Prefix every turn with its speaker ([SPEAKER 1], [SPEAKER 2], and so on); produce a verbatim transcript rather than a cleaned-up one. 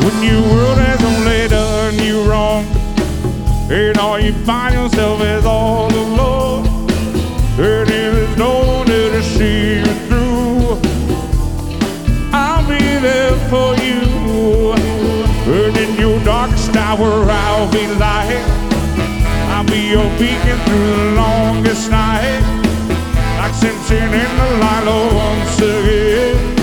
[SPEAKER 1] When your world has only done you wrong, and all you find yourself is all alone, and there's no one there to see you through, I'll be there for you. And in your darkest hour I'll be light, I'll be your beacon through the longest night, like Simpson in the light once again.